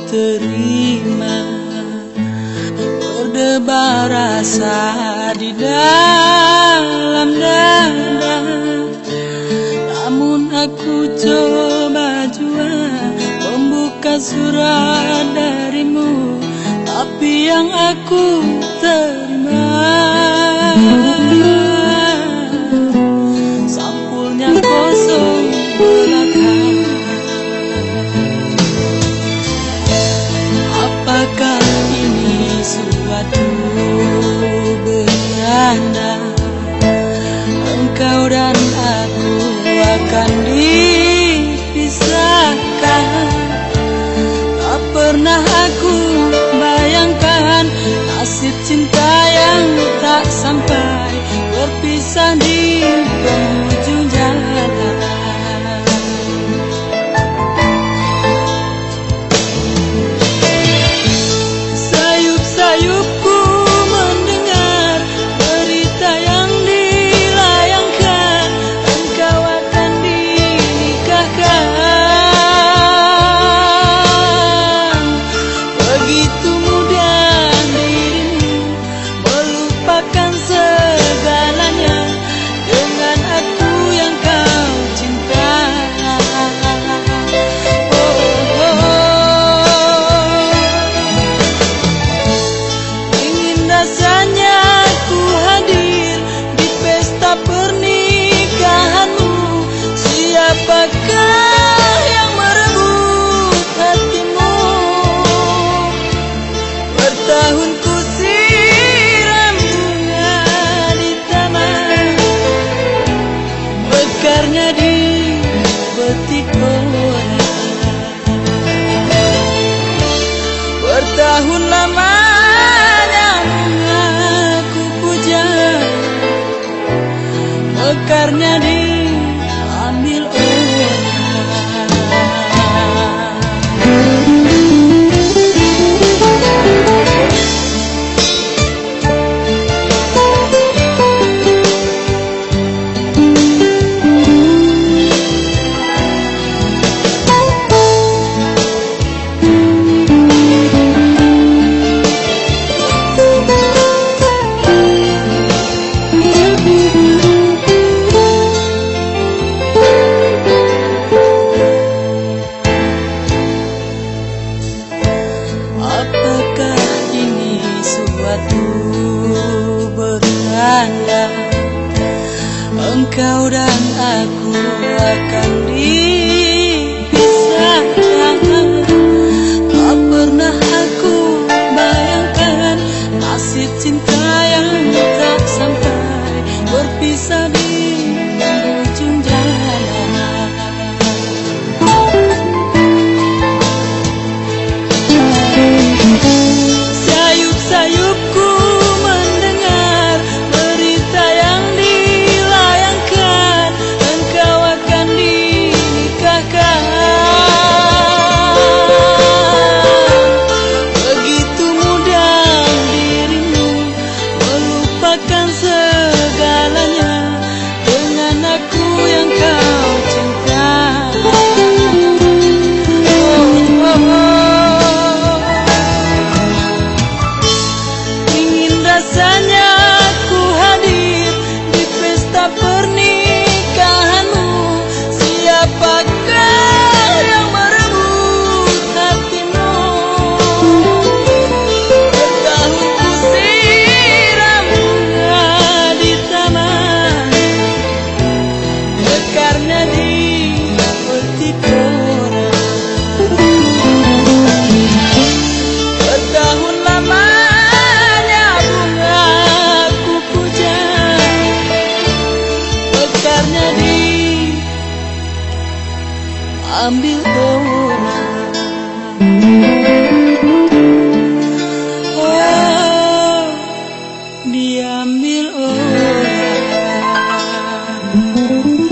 terima. Berdebar rasa di dalam dada, namun aku coba jua membuka surat darimu, tapi yang aku terima sampulnya kosong belaka. Apakah ini suatu beranda? Engkau dan aku akan dipisahkan. Tak pernah aku bayangkan nasib cinta yang tak sampai, berpisah di penghujung jalan. Sayup-sayupku mendengar berita yang dilayangkan, engkau akan dinikahkan. Begitu mudah dirimu melupakan segalanya dengan aku yang kau cinta. Ingin rasanya ku hadir di pesta pernikahanmu. Siapakah yang merebut hatimu? Bertahun ku siram bunga di taman, mekarnya di betik orang. Bertahun lamanya bunga ku puja, mekarnya diambil orang. Apakah ini suatu bertanda? Engkau dan aku akan dipisahkan. Tak pernah aku bayangkan nasib cinta yang tak sampai, berpisah di ujung jalan. Sayup-sayupku mendengar berita yang dilayangkan, engkau akan dinikahkan. Begitu mudah dirimu melupakan segalanya dengan aku yang kau cinta. Rasanya ku hadir di pesta pernikahanmu. Siapakah yang merebut hatimu? Bertahun ku siram bunga di taman, mekarnya di betik orang. Bertahun lamanya bunga ku puja, mekarnya diambil orang. Oh, diambil orang.